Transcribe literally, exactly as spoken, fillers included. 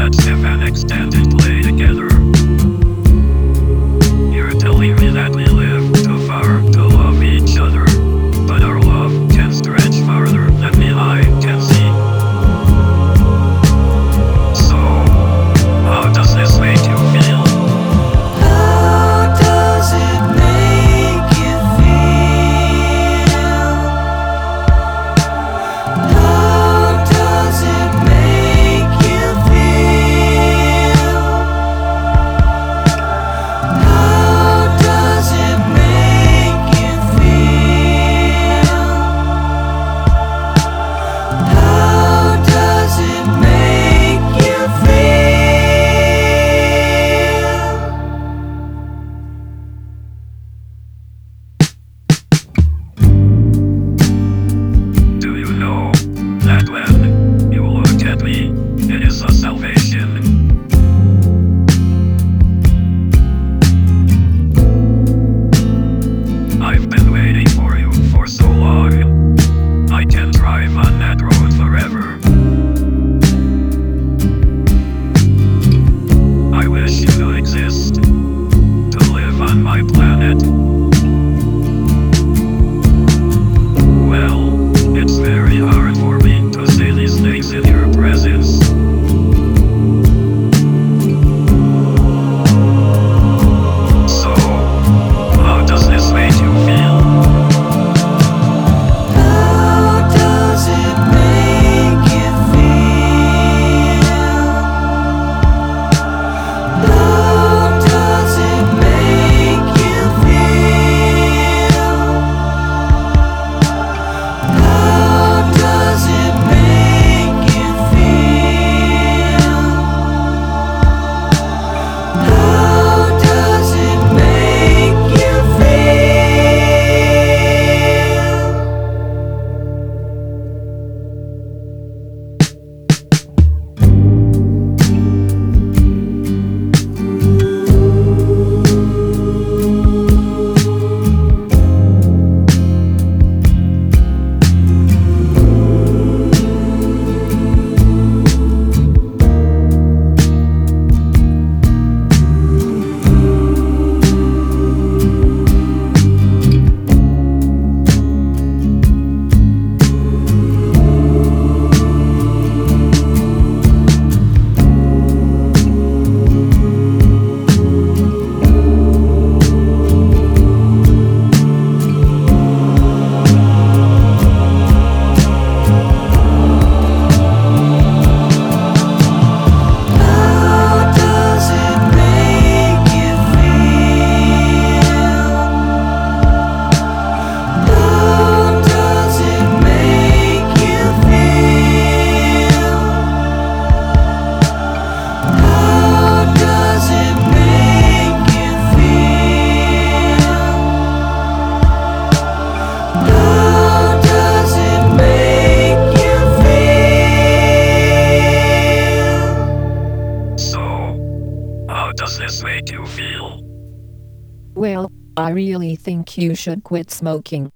Let's have an extended play together. You're telling me that we live too far to love each other, but our love can stretch farther than the eye can see. So, how does this make you feel? How does it make you feel? How does it make you feel? How does it make you feel? How does it make you feel? Do you know that when you look at me, it is a salvation? I've been waiting for you for so long. I can drive on that road forever. I wish you to exist, to live on my planet. Well, it's very hard for me to say these things in your presence. So, how does this make you feel? How does it make you feel? How does it make you feel? How does it make you feel? How does it make you feel? How does it make you feel? How does it make you feel? How does it make you feel? How does it make you feel? So, how does this make you feel? Well, I really think you should quit smoking.